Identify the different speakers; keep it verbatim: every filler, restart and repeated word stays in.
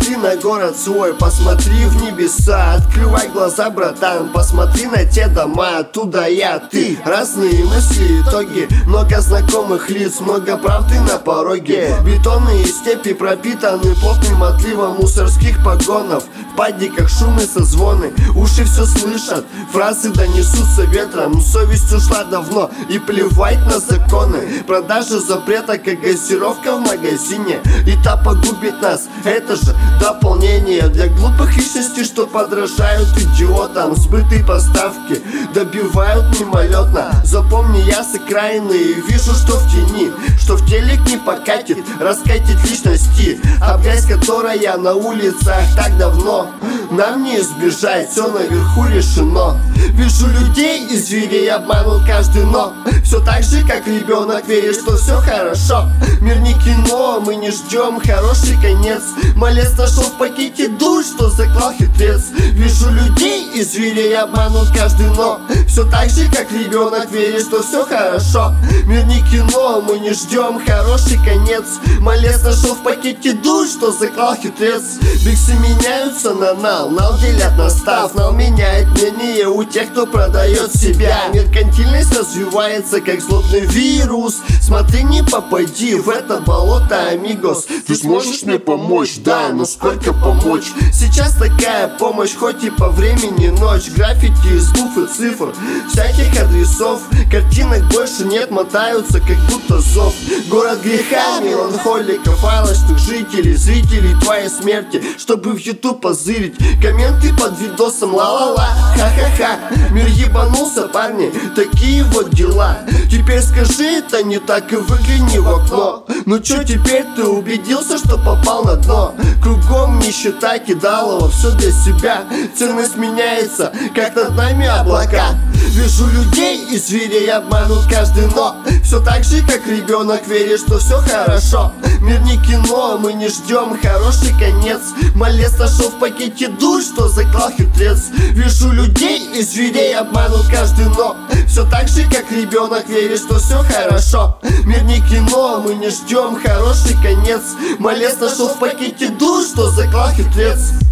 Speaker 1: Посмотри на город свой, посмотри в небеса. Открывай глаза, братан, посмотри на те дома. Оттуда я, ты, разные мысли, итоги. Много знакомых лиц, много правды на пороге. Бетонные степи пропитаны плотным отливом мусорских погонов. В падиках шум и созвоны, уши все слышат, фразы донесутся ветром. Совесть ушла давно и плевать на законы. Продажа запрета, как газировка в магазине, и та погубит нас, это же дополнение для глупых личностей, что подражают идиотам. Сбытые поставки добивают мимолетно. Запомни, я с окраины и вижу, что в тени, что в телек не покатит, раскатит личности. А грязь, которая на улицах так давно, нам не избежать, все наверху решено. Вижу людей и зверей, обманут каждый, но все так же, как ребенок, верит, что все хорошо. Мир не кино, мы не ждем хороший конец. Малец нашел в пакете душ, что заклал хитрец. Вижу людей и зверей, обманут каждый, но все так же, как ребенок, верит, что все хорошо. Мир не кино, мы не ждем хороший конец. Малец нашел в пакете душ, что заклал хитрец. Биксы меняются на нал, нал делят на став. Нал меняет мнение у тех, кто продает себя. Меркантильность развивается, как злобный вирус. Смотри, не попади в это болото, амигос.
Speaker 2: Ты сможешь мне помочь? Да, но сколько помочь?
Speaker 1: Сейчас такая помощь, хоть и по времени ночь. Граффити из букв и цифр, всяких адресов. Картинок больше нет, мотаются, как будто зов. Город греха, меланхоликов, алчных жителей, зрителей твоей смерти, чтобы в ютуб позырить. Комменты под видосом, ла-ла-ла, ха-ха-ха. Мир ебанулся, парни, такие вот дела. Теперь скажи, это не так, и выгляни в окно. Ну чё, теперь ты убедился, что попал на дно? Кругом нищета, кидалово, все для себя. Ценность меняется, как над нами облака. Вижу людей и зверей, обманут каждый, но все так же, как ребенок, верит, что все хорошо. Мир не кино, мы не ждем хороший конец. Малец нашел в пакете душ, что заклал хитрец. Вижу людей и зверей, обманут каждый, но все так же, как ребенок, верит, что все хорошо. Мир не кино, мы не ждем хороший конец. Малец нашел в пакете душ, что заклал хитрец.